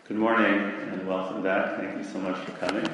Good morning and welcome back. Thank you so much for coming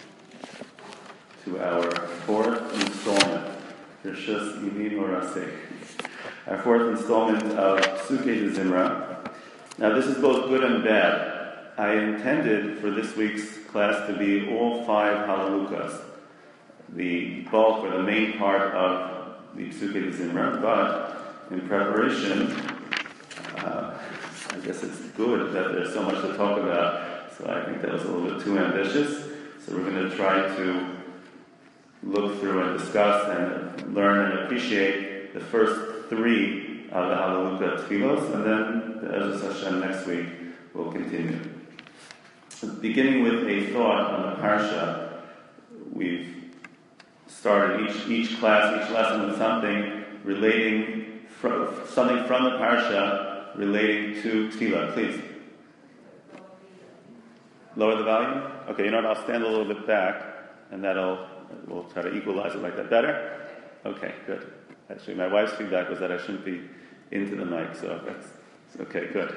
to our fourth installment, Rishus Yivim Orasek. Our fourth installment of Psukei de Zimra. Now this is both good and bad. I intended for this week's class to be all 5 Halalukas, the bulk or the main part of the Psukei de Zimra, but in preparation, I guess it's good that there's so much to talk about, so I think that was a little bit too ambitious. So we're going to try to look through and discuss and learn and appreciate the first 3 of the Halaluka Tfilos, and then the Ezras Hashem next week will continue. Beginning with a thought on the Parsha, we've started each class, each lesson with something relating, something from the Parsha relating to Tefillah. Please. Lower the volume? Okay, you know what, I'll stand a little bit back, and we'll try to equalize it like that. Better? Okay, good. Actually, my wife's feedback was that I shouldn't be into the mic, so that's okay, good.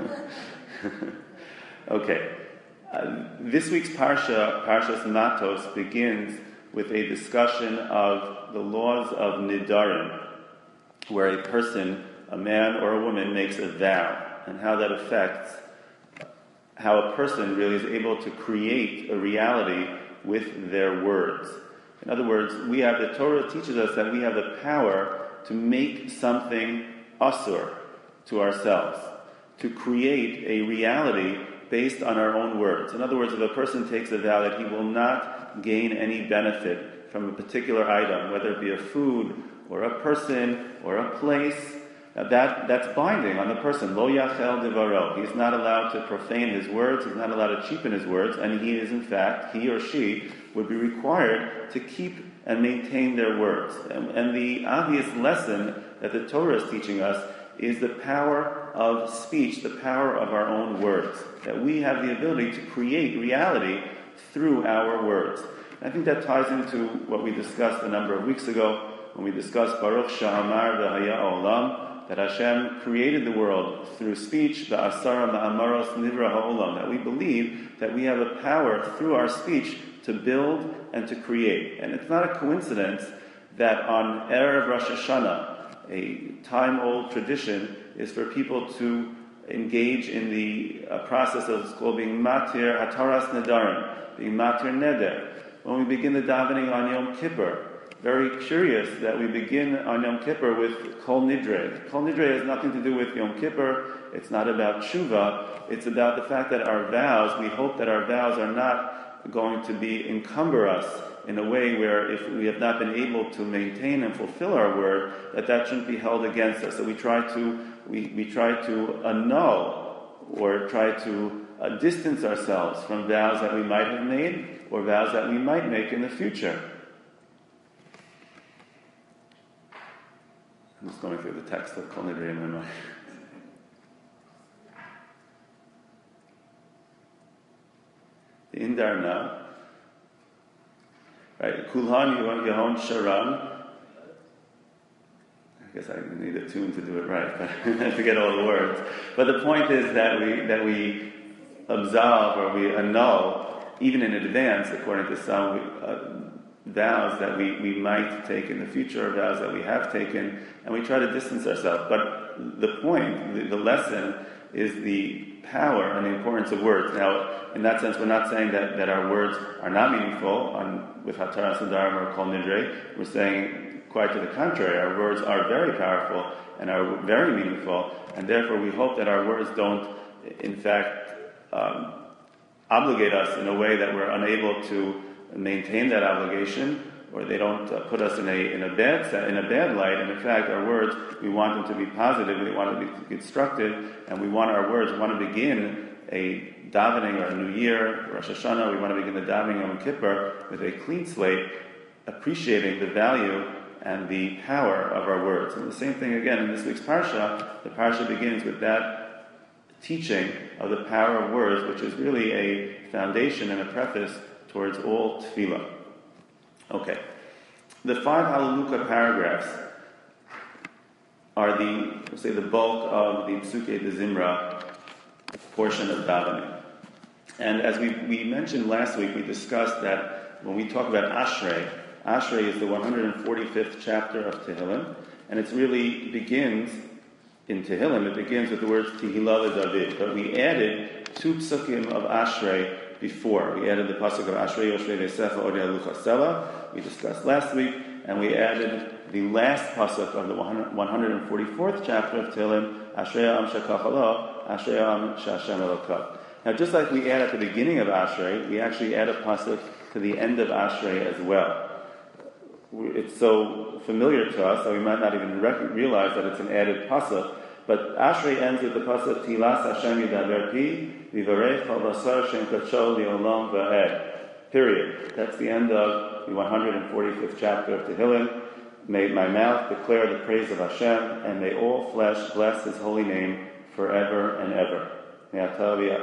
Okay. This week's Parshas Matos, begins with a discussion of the laws of Nidarim, where a person, a man or a woman, makes a vow, and how that affects how a person really is able to create a reality with their words. In other words, the Torah teaches us that we have the power to make something asur to ourselves, to create a reality based on our own words. In other words, if a person takes a vow that he will not gain any benefit from a particular item, whether it be a food or a person or a place, that's binding on the person. Lo yachel devaro. He's not allowed to profane his words. He's not allowed to cheapen his words. And he or she would be required to keep and maintain their words. And the obvious lesson that the Torah is teaching us is the power of speech, the power of our own words. That we have the ability to create reality through our words. And I think that ties into what we discussed a number of weeks ago when we discussed Baruch Sha'amar V'haya Olam, that Hashem created the world through speech, V'asara Ma'amaros Nivra Ha'olam, that we believe that we have a power through our speech to build and to create. And it's not a coincidence that on Erev Rosh Hashanah, a time-old tradition is for people to engage in the process of being Matir Hataras Nedarim, being Matir Neder. When we begin the davening on Yom Kippur, very curious that we begin on Yom Kippur with Kol Nidre. Kol Nidre has nothing to do with Yom Kippur. It's not about Tshuva. It's about the fact that our vows, we hope that our vows are not going to encumber us in a way where if we have not been able to maintain and fulfill our word, that shouldn't be held against us. So we try to annul or try to distance ourselves from vows that we might have made or vows that we might make in the future. I'm just going through the text of Kol Nidre in my mind. The Indar now. Right, Kulhan Yahon Sharan. I guess I need a tune to do it right, but I forget all the words. But the point is that we absolve or we annul, even in advance, according to some, vows that we might take in the future, vows that we have taken, and we try to distance ourselves. But the point, the lesson, is the power and the importance of words. Now, in that sense, we're not saying that our words are not meaningful with Hataras Nedarim or Kol Nidre. We're saying quite to the contrary. Our words are very powerful and are very meaningful, and therefore we hope that our words don't, in fact, obligate us in a way that we're unable to maintain that obligation, or they don't put us in a bad light. And in fact, our words, we want them to be positive, we want them to be constructive, and we want to begin a davening or a new year, Rosh Hashanah, we want to begin the davening on Yom Kippur with a clean slate, appreciating the value and the power of our words. And the same thing again in this week's Parsha. The Parsha begins with that teaching of the power of words, which is really a foundation and a preface towards all tefillah. Okay. The 5 Halaluka paragraphs are the bulk of the Psukei de Zimra portion of davening. And as we mentioned last week, we discussed that when we talk about Ashrei, Ashrei is the 145th chapter of Tehillim, and it really begins in Tehillim, it begins with the words Tehillah LeDavid. But we added 2 psukim of Ashrei before. We added the pasuk of Ashrei Yoshvei V'Sefa Odei Halucha Sela, we discussed last week, and we added the last pasuk of the 144th chapter of Tehillim, Ashrei Ha'am Shekach Lo, Ashrei Ha'am She'Hashem Elokav. Now, just like we add at the beginning of Ashrei, we actually add a pasuk to the end of Ashrei as well. It's so familiar to us that we might not even realize that it's an added pasuk. But Ashrei ends with the pasuk Tilas Hashem Yidaber Pi Vivarech Al Basar Shem Kacho Li'olam Va'ed. Period. That's the end of the 145th chapter of Tehillim. May my mouth declare the praise of Hashem, and may all flesh bless His holy name forever and ever. Now,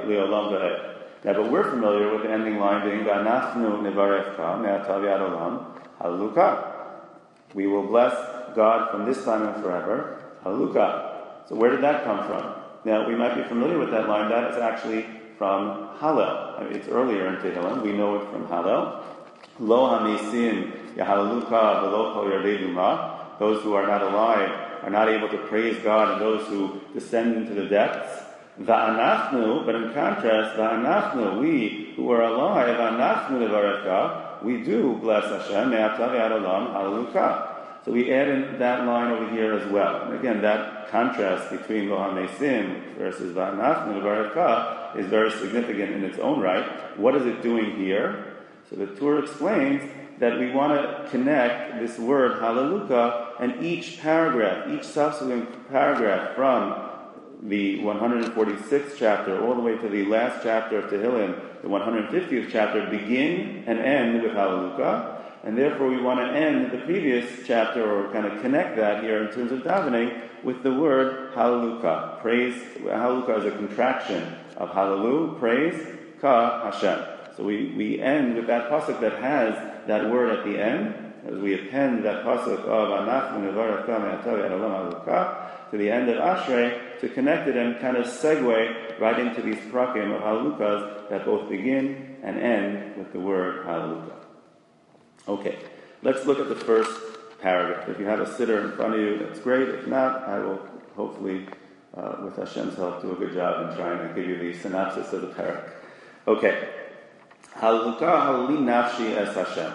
but we're familiar with the ending line being V'anachnu Nivarechka Me'atav Yad Olam Haluka. We will bless God from this time and forever. Haluka. So where did that come from? Now, we might be familiar with that line. That is actually from Hallel. I mean, it's earlier in Tehillim. We know it from Hallel. Lo hamesim yahaluka v'lo kol yardei duma. Those who are not alive are not able to praise God, and those who descend into the depths. Va'anachnu, but in contrast, va'anachnu, we who are alive, va'anachnu levarecha, we do bless Hashem, me'atav yad olam, haluka. So we add in that line over here as well. And again, that contrast between Lo HaMesim versus Va'anachnu Levarecha is very significant in its own right. What is it doing here? So the Torah explains that we want to connect this word Hallelujah and each paragraph, each subsequent paragraph from the 146th chapter all the way to the last chapter of Tehillim, the 150th chapter, begin and end with Hallelujah. And therefore we want to end the previous chapter, or kind of connect that here in terms of davening, with the word Hallelujah. Praise, Hallelujah is a contraction of Hallelu, praise, Ka, Hashem. So we end with that pasuk that has that word at the end, as we append that pasuk of Anachnu Nevarech Ka Me'atav Yad Olam Hallelujah to the end of Ashrei, to connect it and kind of segue right into these prakim of Hallelujahs that both begin and end with the word Hallelujah. Okay, let's look at the first paragraph. If you have a sitter in front of you, that's great. If not, I will hopefully, with Hashem's help, do a good job in trying to give you the synopsis of the paragraph. Okay. Hallelujah, Halleli Nafshi Es Hashem.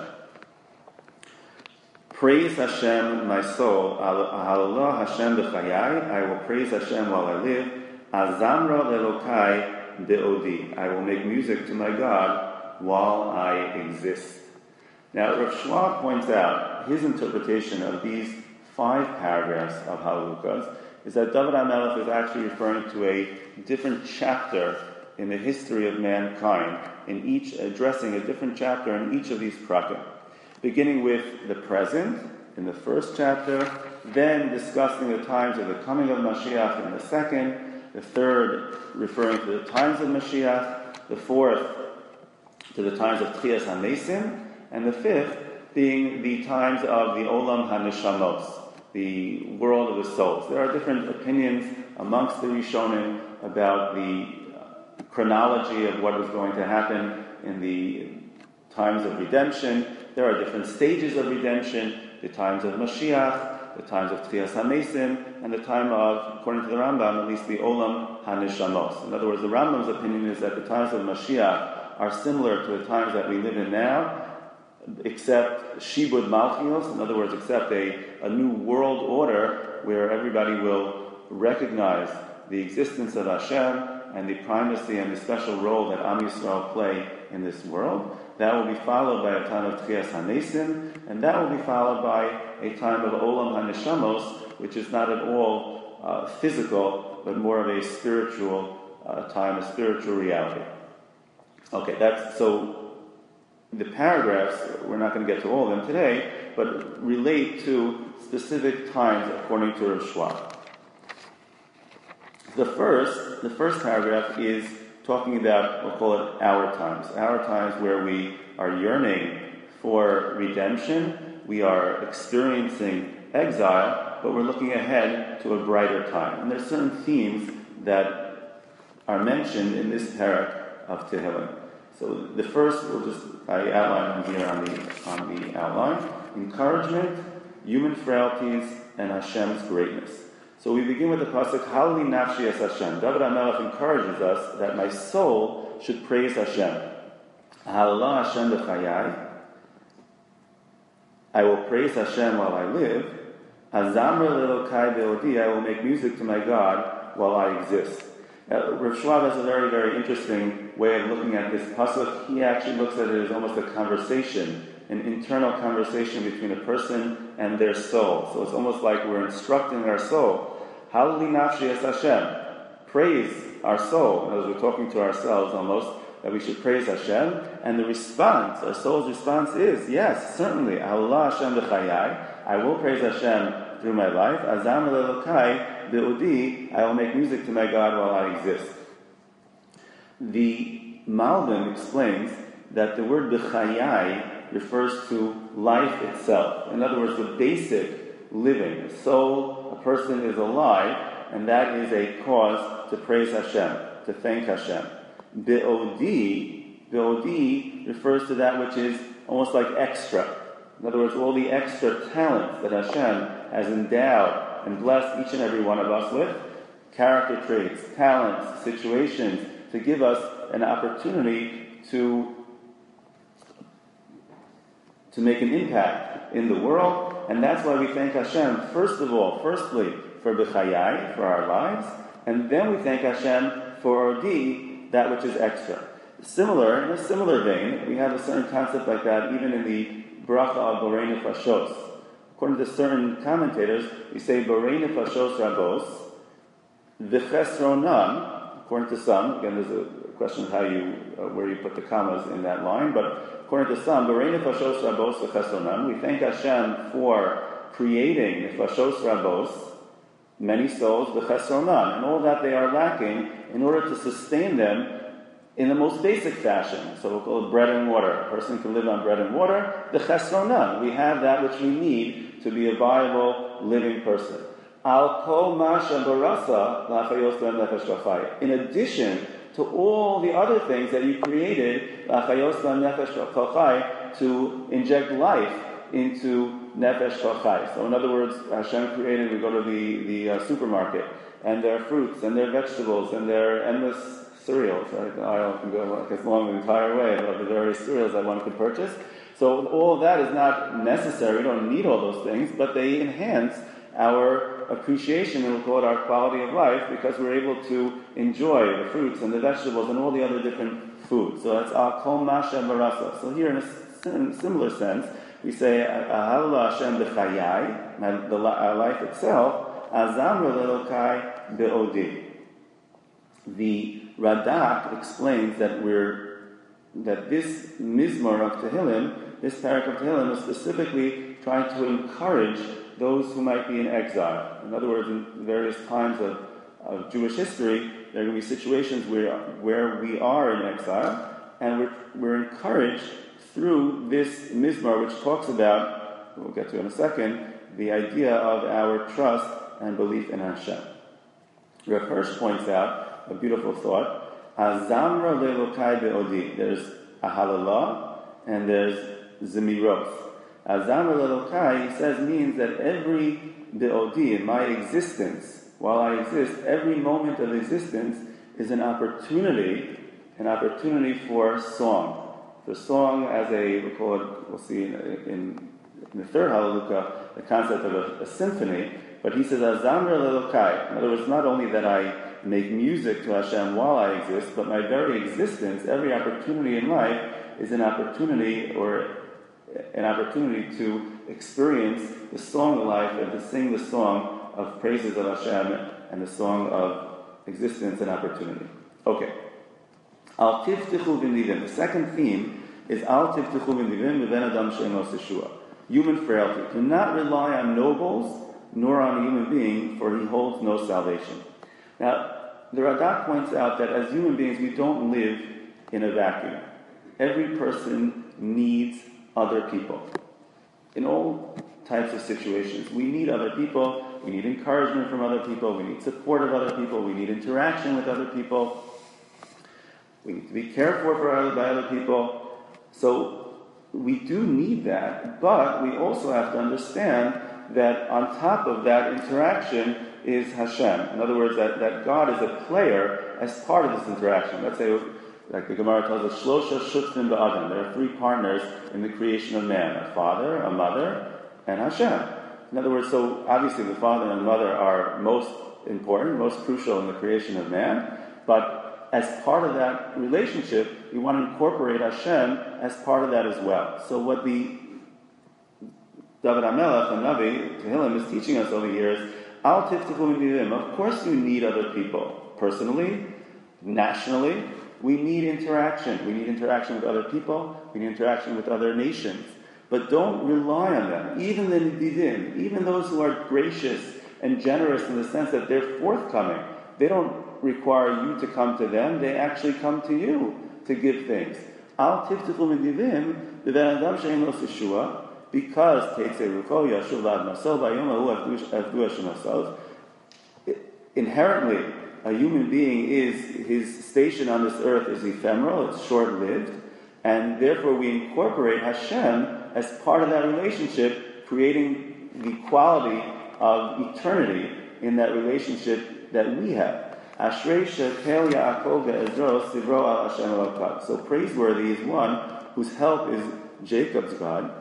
Praise Hashem, my soul. Hallelujah Hashem B'chayai. I will praise Hashem while I live. Azamra Lelokai De'odi. I will make music to my God while I exist. Now, Rav Schwab points out his interpretation of these 5 paragraphs of Hallelujahs is that David HaMelech is actually referring to a different chapter in the history of mankind, in each addressing a different chapter in each of these prakim, beginning with the present in the first chapter, then discussing the times of the coming of Mashiach in the second, the third referring to the times of Mashiach, the fourth to the times of Tchias HaMesim, and the fifth being the times of the Olam HaNeshamos, the world of the souls. There are different opinions amongst the Rishonim about the chronology of what was going to happen in the times of redemption. There are different stages of redemption, the times of Mashiach, the times of Tchias HaMesim, and the time of, according to the Rambam, at least the Olam HaNeshamos. In other words, the Rambam's opinion is that the times of Mashiach are similar to the times that we live in now, except Shibud Malchios, in other words, except a new world order where everybody will recognize the existence of Hashem and the primacy and the special role that Am Yisrael play in this world. That will be followed by a time of Tchias HaMesim, and that will be followed by a time of Olam HaNeshamos, which is not at all physical, but more of a spiritual time, a spiritual reality. Okay, so the paragraphs, we're not going to get to all of them today, but relate to specific times according to Rav Schwab. The first paragraph is talking about, we'll call it our times where we are yearning for redemption, we are experiencing exile, but we're looking ahead to a brighter time. And there's certain themes that are mentioned in this parak of Tehillim. So the first, I outline them here on the outline: encouragement, human frailties, and Hashem's greatness. So we begin with the pasuk Halli Nafshi Es Hashem. David HaMelech encourages us that my soul should praise Hashem. Halala Hashem b'chayai. I will praise Hashem while I live. Azamra Lelokai be'odi. I will make music to my God while I exist. Rav Schwab has a very, very interesting way of looking at this pasuk. He actually looks at it as almost a conversation, an internal conversation between a person and their soul. So it's almost like we're instructing our soul. Halli nafshi es Hashem. Praise our soul. As we're talking to ourselves almost, that we should praise Hashem. And the response, our soul's response is, yes, certainly, Allah Hashem b'chayai. I will praise Hashem through my life. Azam lelokai be'udi. I will make music to my God while I exist. The Malbim explains that the word b'chayai refers to life itself. In other words, the basic living. The soul, a person is alive, and that is a cause to praise Hashem, to thank Hashem. Be'odi refers to that which is almost like extra. In other words, all the extra talents that Hashem has endowed and blessed each and every one of us with, character traits, talents, situations, to give us an opportunity to make an impact in the world. And that's why we thank Hashem, firstly, for b'chayai, for our lives, and then we thank Hashem for ordi, that which is extra. In a similar vein, we have a certain concept like that even in the bracha of Borei Nefashos. According to certain commentators, we say Borei Nefashos Rabos, v'chesronan. According to some, again, there's a question of where you put the commas in that line, but according to some, Borei Nefashos Rabos v'chesronan. We thank Hashem for creating Nefashos Rabos, many souls, v'chesronan, and all that they are lacking in order to sustain them in the most basic fashion. So we'll call it bread and water. A person can live on bread and water. The chesronan, we have that which we need to be a viable, living person. Al kol masha barasa la'achayos nefesh kachai. In addition to all the other things that you created, la'achayos nefesh kachai, to inject life into nefesh kachai. So in other words, Hashem created, we go to the supermarket, and their fruits, and their vegetables, and their endless cereals. I can go along the entire way of the various cereals that one could purchase. So all of that is not necessary. We don't need all those things, but they enhance our appreciation, and we'll call it our quality of life, because we're able to enjoy the fruits and the vegetables and all the other different foods. So that's al kol masha barasa. So here, in a similar sense, we say Ahalla Hashem b'chayai, our life itself, azamra lelokai be'odi. The Radak explains that this mizmor of Tehillim, this parak of Tehillim, is specifically trying to encourage those who might be in exile. In other words, in various times of Jewish history, there are going to be situations where we are in exile, and we're encouraged through this mizmor, which talks about, we'll get to in a second, the idea of our trust and belief in Hashem. Rav Hirsch points out a beautiful thought. Azamra lelokai be'odi. There's ahalala and there's zemiros. Azamra lelokai, he says, means that every be'odi, in my existence, while I exist, every moment of existence is an opportunity for song. For song as we'll see in the third Hallelujah, the concept of a symphony, but he says, Azamra lelokai. In other words, not only that I make music to Hashem while I exist, but my very existence, every opportunity in life, is an opportunity to experience the song of life and to sing the song of praises of Hashem and the song of existence and opportunity. Okay. Al tivtichu v'nivim. The second theme is Al tivtichu v'nivim v'ven adam she'enos Yeshua. Human frailty. Do not rely on nobles nor on a human being, for he holds no salvation. Now, the Radak points out that as human beings, we don't live in a vacuum. Every person needs other people. In all types of situations, we need other people, we need encouragement from other people, we need support of other people, we need interaction with other people. We need to be cared for by other people. So we do need that, but we also have to understand that on top of that interaction is Hashem. In other words, that God is a player as part of this interaction. Let's say, like the Gemara tells us, Shlosha Shutfim Ba'adam. There are three partners in the creation of man: a father, a mother, and Hashem. In other words, so obviously the father and mother are most important, most crucial in the creation of man, but as part of that relationship, we want to incorporate Hashem as part of that as well. So what the David HaMelech, the Navi, Tehillim, is teaching us over here is, Al tiftichu midim. Of course you need other people. Personally, nationally, we need interaction. We need interaction with other people. We need interaction with other nations. But don't rely on them. Even the Nididim, even those who are gracious and generous in the sense that they're forthcoming, they don't require you to come to them. They actually come to you to give things. Al tiftichu midim, b'ben adam she'en lo Yeshua, because inherently a human being his station on this earth is ephemeral, it's short-lived, and therefore we incorporate Hashem as part of that relationship, creating the quality of eternity in that relationship that we have. So praiseworthy is one whose help is Jacob's God.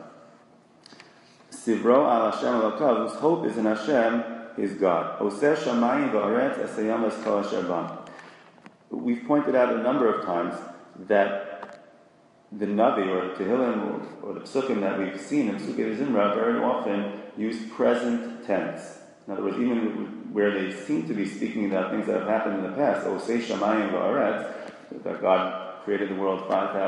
Sivro al Hashem Elakav, whose hope is in Hashem, his God. Oseh shamayim va'aretz esayam es kol asher bam. We've pointed out a number of times that the Navi, or the Tehillim, or the Psukim that we've seen in Psukim Zimra very often use present tense. In other words, even where they seem to be speaking about things that have happened in the past, Oseh shamayim va'aretz, that God created the world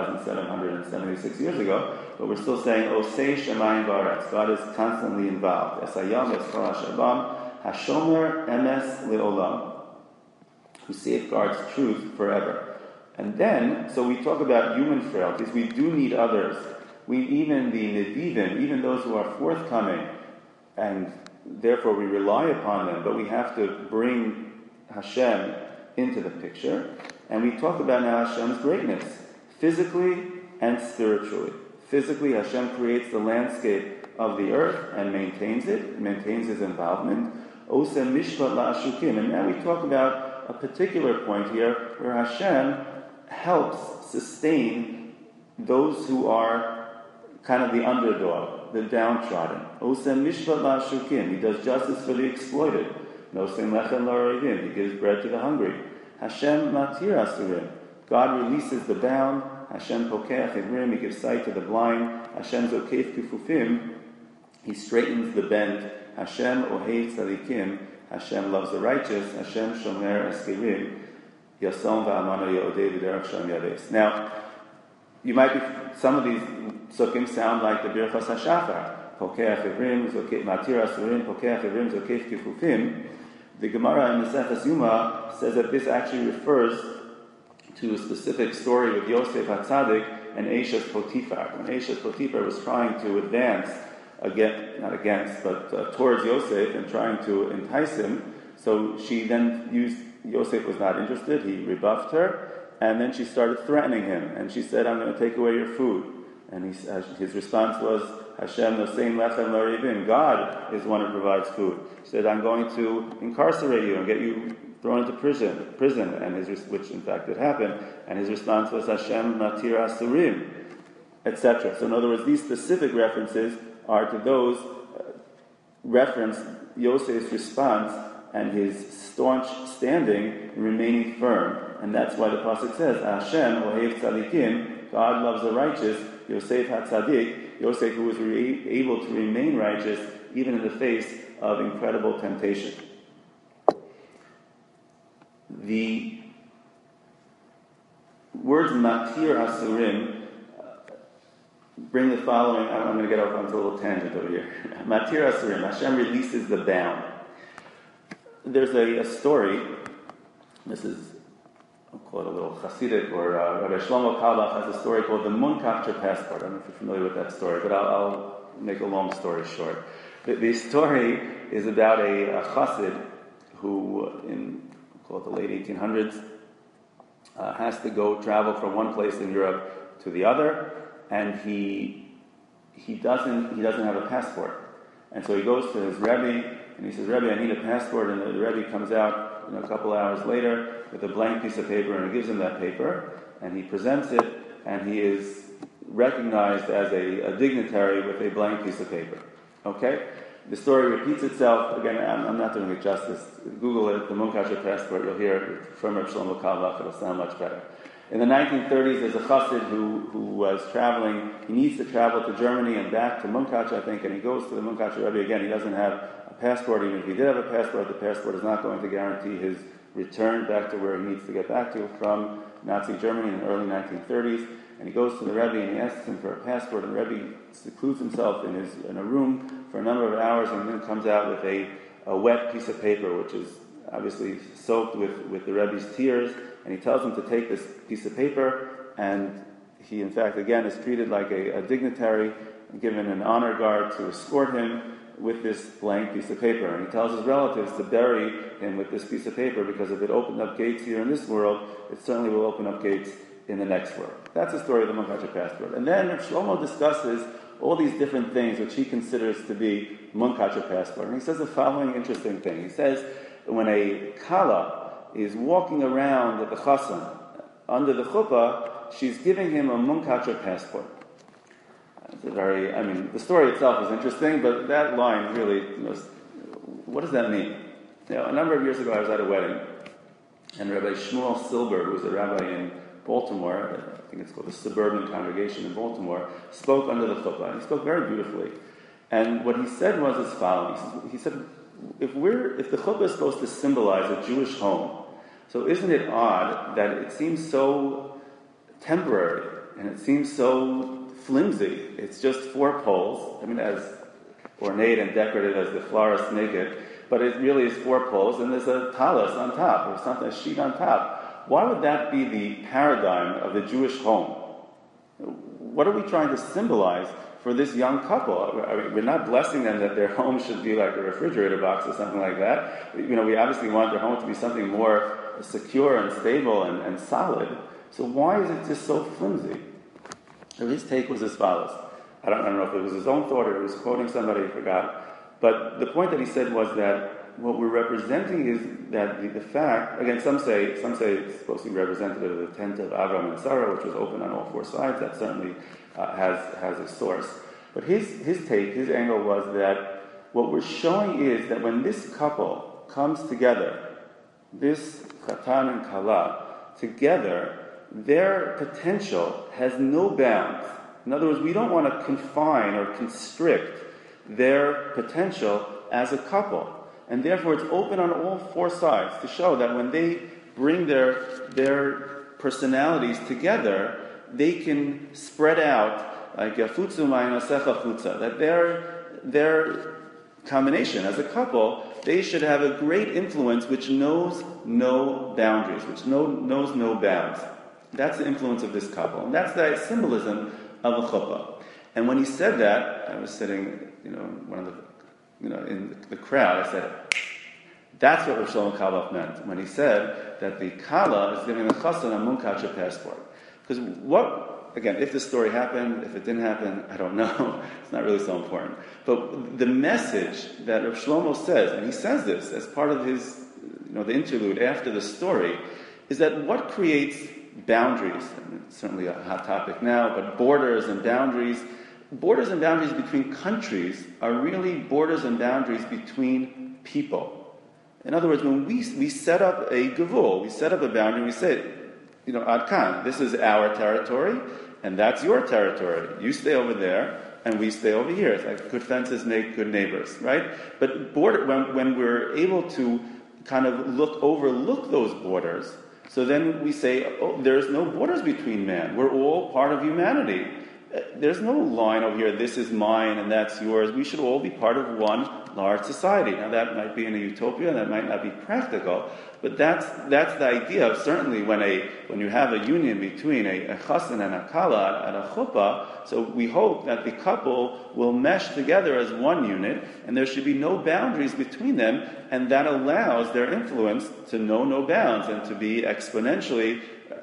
5,776 years ago, but we're still saying, Oseh Shemayim Ba'aretz. God is constantly involved. Esayam Eskol Hashabam, Hashomer Emes Le'olam, who safeguards truth forever. And then, so we talk about human frailties. We do need others. Even the Nedivim, even those who are forthcoming, and therefore we rely upon them, but we have to bring Hashem into the picture. And we talk about now Hashem's greatness, physically and spiritually. Physically, Hashem creates the landscape of the earth and maintains it, maintains his involvement. Oseh mishpat la'ashukim. And now we talk about a particular point here where Hashem helps sustain those who are kind of the underdog, the downtrodden. Oseh mishpat la'ashukim. He does justice for the exploited. Nosem lechem la'orevim. He gives bread to the hungry. Hashem matir asurim. God releases the bound. Hashem pokeach ivrim. He gives sight to the blind. Hashem zokef kufufim. He straightens the bent. Hashem ohev tzadikim. Hashem loves the righteous. Hashem shomer eskerim. Yasom va'amano yodei v'derech shem yades. Now, you might be, some of these psukim sound like the Birchas HaShachar. Pokeach ivrim, matir asurim, pokeach ivrim, zokef kufufim. The Gemara in the Maseches Yuma says that this actually refers to a specific story with Yosef HaTzadik and Eshes Potiphar. When Eshes Potiphar was trying to advance, towards Yosef and trying to entice him, so she then Yosef was not interested, he rebuffed her, and then she started threatening him, and she said, I'm going to take away your food. And his response was, Hashem noseim lechem la'orevim. God is the one who provides food. He said, I'm going to incarcerate you and get you thrown into prison, and which in fact did happen. And his response was, Hashem matir asurim, etc. So in other words, these specific references are to those reference Yosef's response and his staunch standing, remaining firm. And that's why the pasuk says, Hashem ohev tzadikim. God loves the righteous. Yosef HaTzadik, Yosef who was able to remain righteous even in the face of incredible temptation. The words matir asurim bring the following. I'm going to get off on a little tangent over here. Matir asurim, Hashem releases the bound. There's a story. This is, I'll call it a little Hasidic, or Rabbi Shlomo Carlebach has a story called the Munkacher Passport. I don't know if you're familiar with that story, but I'll make a long story short. The story is about a Chassid who, in, we'll call it the late 1800s, has to travel from one place in Europe to the other, and he doesn't have a passport. And so he goes to his Rebbe, and he says, Rebbe, I need a passport, and the Rebbe comes out a couple hours later with a blank piece of paper, and he gives him that paper, and he presents it, and he is recognized as a dignitary with a blank piece of paper. Okay? The story repeats itself. Again, I'm not doing it justice. Google it, the Munkasher passport, you'll hear it from Reb Shlomo Carlebach, it'll sound much better. In the 1930s, there's a chassid who was traveling. He needs to travel to Germany and back to Munkach, I think, and he goes to the Munkach Rebbe again. He doesn't have a passport. Even if he did have a passport, the passport is not going to guarantee his return back to where he needs to get back to from Nazi Germany in the early 1930s. And he goes to the Rebbe and he asks him for a passport, and the Rebbe secludes himself in a room for a number of hours, and then comes out with a wet piece of paper, which is obviously soaked with the Rebbe's tears, and he tells him to take this piece of paper, and he, in fact, again, is treated like a dignitary, given an honor guard to escort him with this blank piece of paper. And he tells his relatives to bury him with this piece of paper, because if it opened up gates here in this world, it certainly will open up gates in the next world. That's the story of the Munkasher passport. And then Shlomo discusses all these different things which he considers to be Munkasher passport. And he says the following interesting thing. He says that when a Kala is walking around at the Chassan under the chuppah, she's giving him a Munkasher passport. It's the story itself is interesting, but that line really, what does that mean? A number of years ago I was at a wedding, and Rabbi Shmuel Silber, who was a rabbi in Baltimore, I think it's called the Suburban Congregation in Baltimore, spoke under the chuppah. And he spoke very beautifully. And what he said was as follows. He said, if the chuppah is supposed to symbolize a Jewish home, so isn't it odd that it seems so temporary and it seems so flimsy? It's just 4 poles, as ornate and decorative as the florists make it, but it really is 4 poles, and there's a talis on top, or something, a sheet on top. Why would that be the paradigm of the Jewish home? What are we trying to symbolize for this young couple? We're not blessing them that their home should be like a refrigerator box or something like that. We obviously want their home to be something more secure and stable and solid. So why is it just so flimsy? So his take was as follows. I don't know if it was his own thought or he was quoting somebody, I forgot. But the point that he said was that what we're representing is that the fact, again, some say it's supposed to be representative of the tent of Avram and Sarah, which was open on all 4 sides. That certainly has a source. But his angle was that what we're showing is that when this couple comes together, this Chatan and Kala, together, their potential has no bounds. In other words, we don't want to confine or constrict their potential as a couple. And therefore it's open on all 4 sides to show that when they bring their personalities together, they can spread out like Yafutzu Ma'inasecha Futza, that their combination as a couple, they should have a great influence which knows no boundaries, which knows no bounds. That's the influence of this couple. And that's the symbolism of a chuppah. And when he said that, I was sitting, in the crowd, I said, that's what Rav Shlomo Carlebach meant when he said that the Kala is giving the Chassan a Munkasher passport. Because if this story happened, if it didn't happen, I don't know. It's not really so important. But the message that Rav Shlomo says, and he says this as part of his, the interlude after the story, is that what creates boundaries, and it's certainly a hot topic now, but borders and boundaries between countries are really borders and boundaries between people. In other words, when we set up a gevul, we set up a boundary, we say, Ad Kan, this is our territory, and that's your territory. You stay over there, and we stay over here. It's like good fences make good neighbors, right? But when we're able to kind of overlook those borders, so then we say, there's no borders between man. We're all part of humanity. There's no line over here, this is mine and that's yours. We should all be part of one large society. Now that might be in a utopia, that might not be practical, but that's the idea of certainly when you have a union between a chassan and a kala at a chuppah, so we hope that the couple will mesh together as one unit, and there should be no boundaries between them, and that allows their influence to know no bounds and to be exponentially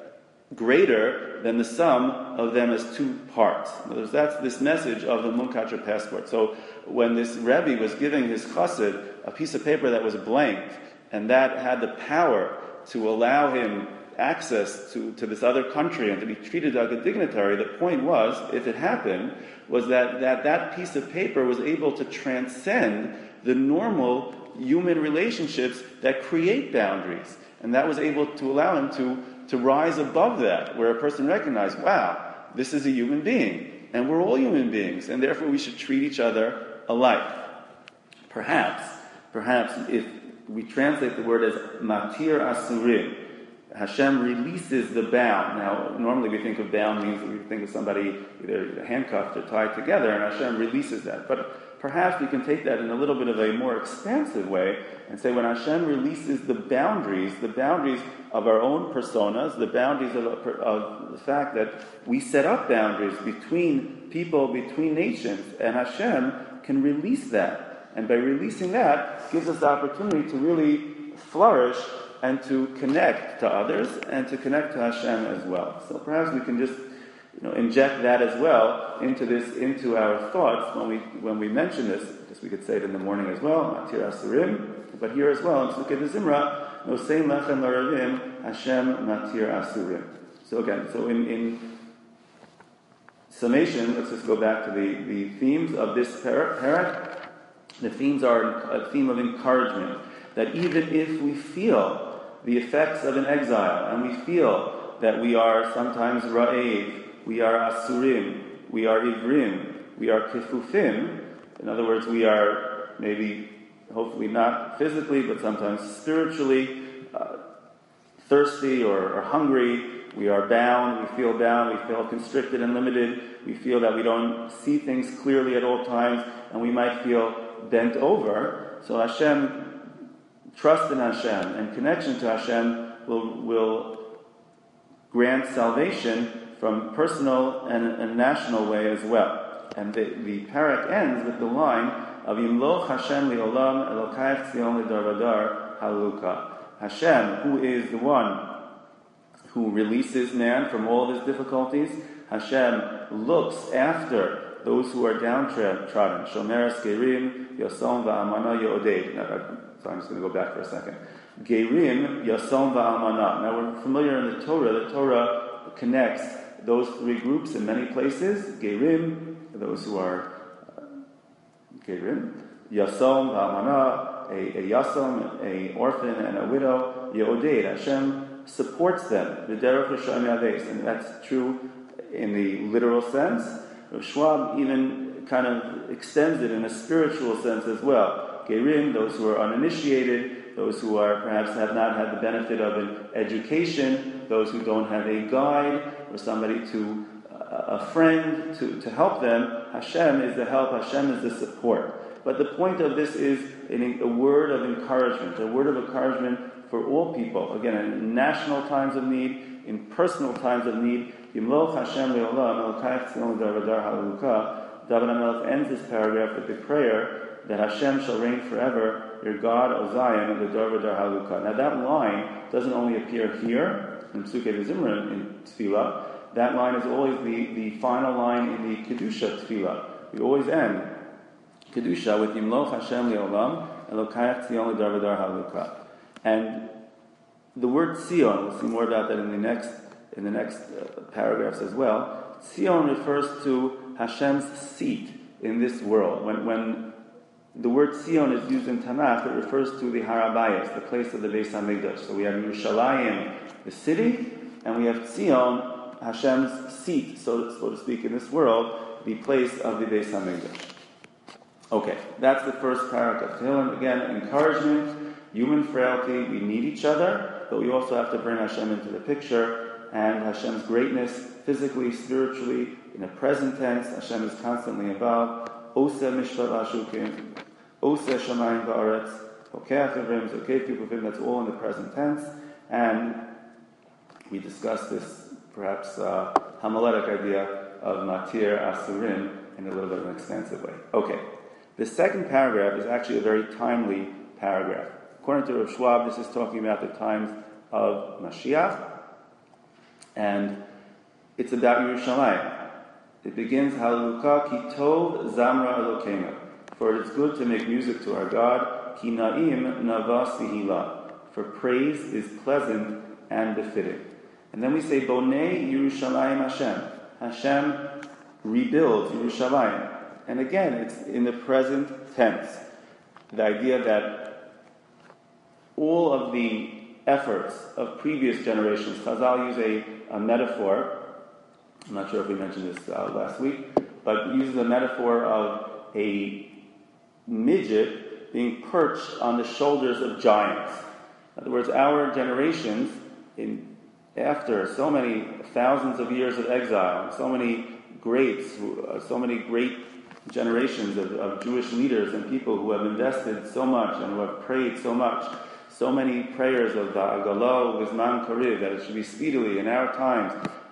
greater than the sum of them as two parts. In other words, that's this message of the Munkatra passport. So when this Rebbe was giving his chassid a piece of paper that was blank, and that had the power to allow him access to this other country and to be treated like a dignitary, the point was, if it happened, was that piece of paper was able to transcend the normal human relationships that create boundaries. And that was able to allow him to rise above that, where a person recognized, wow, this is a human being, and we're all human beings, and therefore we should treat each other alike. Perhaps if we translate the word as matir asurim, Hashem releases the bound. Now, normally we think of bound means that we think of somebody either handcuffed or tied together, and Hashem releases that. But perhaps we can take that in a little bit of a more expansive way and say when Hashem releases the boundaries of our own personas, the boundaries of the fact that we set up boundaries between people, between nations, and Hashem can release that. And by releasing that, gives us the opportunity to really flourish and to connect to others and to connect to Hashem as well. So perhaps we can just inject that as well into our thoughts when we mention this. I guess we could say it in the morning as well, Matir Asurim, but here as well, in Sukkot Zimra, Nosei Lechem Laravim, Hashem Matir Asurim. So again, in summation, let's just go back to the themes of this parak. The themes are a theme of encouragement, that even if we feel the effects of an exile, and we feel that we are sometimes ra'ev, we are asurim, we are ivrim, we are kifufim. In other words, we are maybe, hopefully not physically, but sometimes spiritually thirsty or hungry. We are bound, we feel constricted and limited. We feel that we don't see things clearly at all times, and we might feel bent over. So Hashem, trust in Hashem and connection to Hashem will grant salvation from personal and national way as well. And the parak ends with the line of Yimloch Hashem li'olam Elokayach Tzion lidar vadar haluka. Hashem, who is the one who releases man from all of his difficulties, Hashem looks after those who are downtrodden. Shomer Gerim, Yasom va'amana Yoded. So I'm just going to go back for a second. Gerim, Yasom va'amana. Now we're familiar in the Torah. The Torah connects those three groups in many places. Gerim, those who are Gerim, Yasom va'amana, a Yasom, a orphan, and a widow. Yoded, Hashem supports them. The derech l'shalom yaves, and that's true in the literal sense. Schwab even kind of extends it in a spiritual sense as well. Gerim, those who are uninitiated, those who are perhaps have not had the benefit of an education, those who don't have a guide or somebody a friend to help them. Hashem is the help, Hashem is the support. But the point of this is a word of encouragement, for all people. Again, in national times of need, in personal times of need. Yimloch Hashem le'olam Elokayach Tzion lidar vadar haluka. David HaMelech ends this paragraph with the prayer that Hashem shall reign forever, your God, O Zion, and lidar vadar haluka. Now that line doesn't only appear here in Psukei V'Zimra in Tefillah. That line is always the final line in the Kedusha Tefillah. We always end Kedusha with Yimloch Hashem le'olam Elokayach Tzion lidar vadar haluka. And the word Tzion, we'll see more about that in the next paragraphs as well. Tzion refers to Hashem's seat in this world. When the word Tzion is used in Tanakh, it refers to the Har HaBayis, the place of the Beis HaMikdash. So we have Yerushalayim, the city, and we have Tzion, Hashem's seat, so to speak, in this world, the place of the Beis HaMikdash. Okay, that's the first parak of Tehillim. Again, encouragement, human frailty, we need each other, but we also have to bring Hashem into the picture, and Hashem's greatness, physically, spiritually, in a present tense. Hashem is constantly involved. Oseh mishpat ashukim, Oseh shamayim va'aretz, Hokeach ivrim, Zokei pipuvim, that's all in the present tense. And we discussed this, perhaps, homiletic idea of Matir Asurim in a little bit of an extensive way. Okay, the second paragraph is actually a very timely paragraph. According to Rav Schwab, this is talking about the times of Mashiach. And it's about Yerushalayim. It begins, Haluka ki tov zamra Elokeinu. For it is good to make music to our God, ki na'im nava sihila. For praise is pleasant and befitting. And then we say, Bonei Yerushalayim Hashem. Hashem rebuilds Yerushalayim. And again, it's in the present tense. The idea that all of the efforts of previous generations, Chazal use a metaphor. I'm not sure if we mentioned this last week, but uses a metaphor of a midget being perched on the shoulders of giants. In other words, our generations, after so many thousands of years of exile, so many greats, so many great generations of Jewish leaders and people who have invested so much and who have prayed so much, so many prayers of Agalo, Vizman Kariv, that it should be speedily in our times.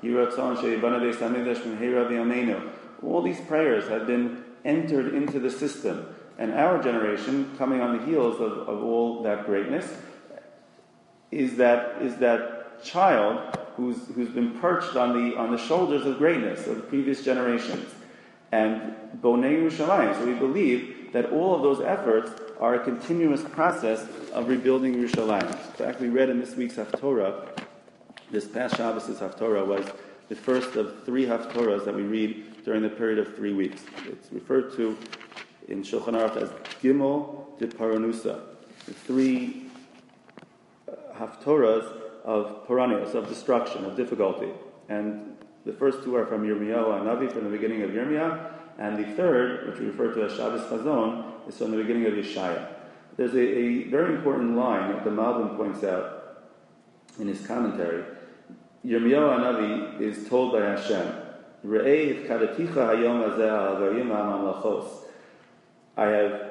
All these prayers have been entered into the system, and our generation, coming on the heels of all that greatness, is that child who's been perched on the shoulders of greatness of the previous generations. And Bonei Yerushalayim. So we believe that all of those efforts are a continuous process of rebuilding Yerushalayim. In fact, we read in this week's Haftorah, this past Shabbos' Haftorah was the first of 3 Haftorahs that we read during the period of 3 weeks. It's referred to in Shulchan Aruch as Gimel de Paranusa, the 3 Haftorahs of Paranios, of destruction, of difficulty. And the first 2 are from Yirmiyahu HaNavi, from the beginning of Yirmiyah, and the third, which we refer to as Shabbos Chazon, is from the beginning of Yeshaya. There's a very important line that the Malbim points out in his commentary. Yirmiyahu HaNavi is told by Hashem, Re'eh hifkadaticha hayom hazeh ha'agayim ha'mamlachos. I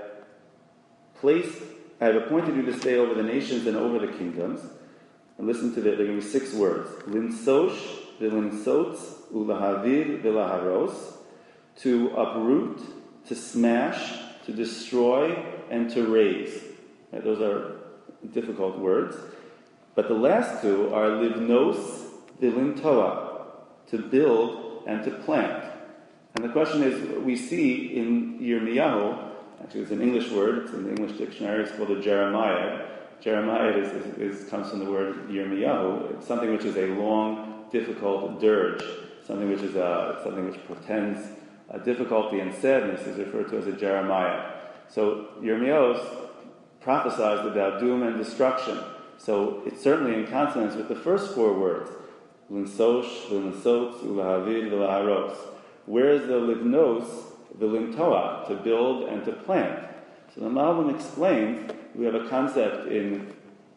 have appointed you to stay over the nations and over the kingdoms. And listen to this, there are going to be 6 words. Linsosh, v'linsotz, ulahavir, v'laharos. To uproot, to smash, to destroy, and to raise. Right, those are difficult words. But the last 2 are livnos, v'lintoa, to build and to plant. And the question is, we see in Yirmiyahu, actually it's an English word, it's in the English dictionary, it's called a Jeremiah. Jeremiah comes from the word Yirmiyahu. It's something which is a long, difficult dirge, something which portends difficulty and sadness is referred to as a Jeremiah. So Yirmiyahu prophesies about doom and destruction. So it's certainly in consonance with the first 4 words. Linsosh, v'linsotz, ulahavir, v'laharos. Where is the livnos, v'lintoa, to build and to plant? So the Malbim explains, we have a concept in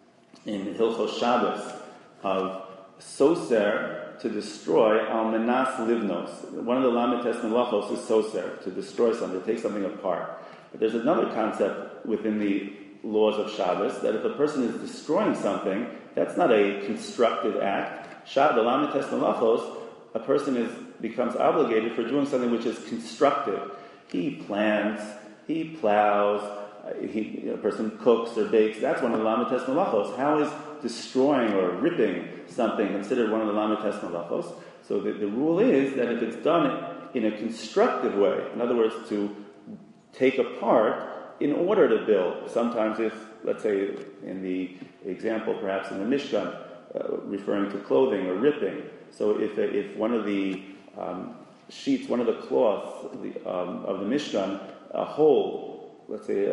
Hilchos Shabbos of soser, to destroy, al menas livnos. One of the lamites melachos is soser, to destroy something, to take something apart. But there's another concept within the laws of Shabbos, that if a person is destroying something, that's not a constructive act. The lamites melachos, a person becomes obligated for doing something which is constructive. He plants, he plows, a person cooks or bakes. That's one of the lamites melachos. How is destroying or ripping something considered one of the lamites melachos? So the rule is that if it's done in a constructive way, in other words, to take apart in order to build. Sometimes if, let's say, in the example perhaps in the Mishkan, referring to clothing or ripping. So if one of the sheets, one of the cloths of the Mishkan, a hole, let's say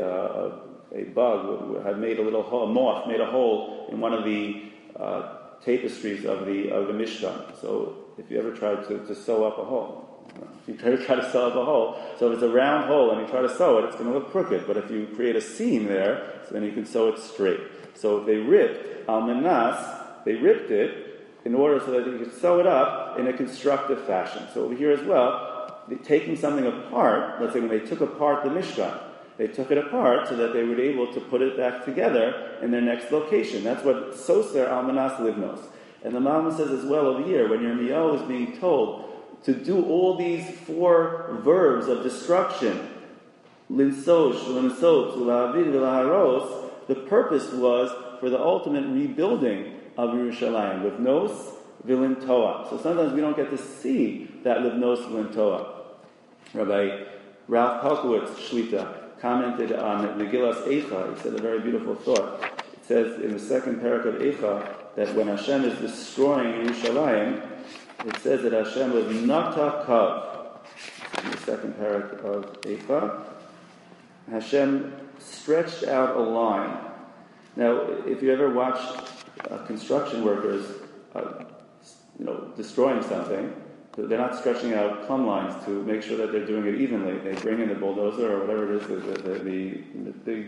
a bug had made a little hole, a moth made a hole in one of the tapestries of the Mishkan. So if you ever tried to sew up a hole, so if it's a round hole and you try to sew it, it's going to look crooked. But if you create a seam there, so then you can sew it straight. So if they ripped almanas, they ripped it in order so that you could sew it up in a constructive fashion. So over here as well, taking something apart, let's say when they took apart the Mishkan, they took it apart so that they were able to put it back together in their next location. That's what soser almanas livnos. And the Malbim says as well over here, when Yirmiyahu is being told to do all these 4 verbs of destruction, linsosh, linsot, ulavid, v'laharos, the purpose was for the ultimate rebuilding of Yerushalayim. Livnos, Vilin Toa. So sometimes we don't get to see that Livnos Vilin Toa. Rabbi Ralph Palkowitz, Shlita, commented on Megillas Eicha. He said a very beautiful thought. It says in the second parak of Eicha that when Hashem is destroying Yerushalayim, it says that Hashem was Nata Kav. In the second parak of Eicha, Hashem stretched out a line. Now, if you ever watch construction workers, destroying something, they're not stretching out plumb lines to make sure that they're doing it evenly. They bring in the bulldozer or whatever it is, the big,